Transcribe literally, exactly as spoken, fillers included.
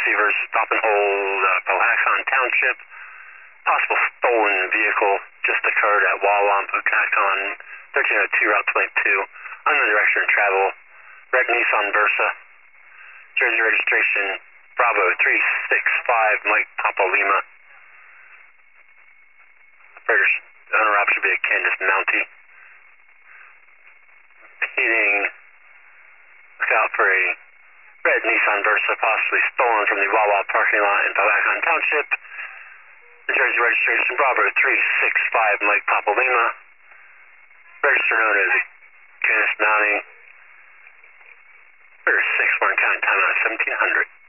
receivers, stop and hold, uh, Powhatan Township. Possible stolen vehicle just occurred at Wawa, Powhatan, thirteen oh two Route twenty-two. Unknown direction of travel. Red Nissan Versa. Jersey registration Bravo three six five Mike Papa Lima. Operators, owner op should be a Candace Mountie. Heating. Look out for a red Nissan Versa possibly stolen from the Wawa parking lot in Powhatan Township. Jersey registration Bravo three six five Mike Papa Lima. Register known as Candace Mountie. six one, counting time out seventeen hundred.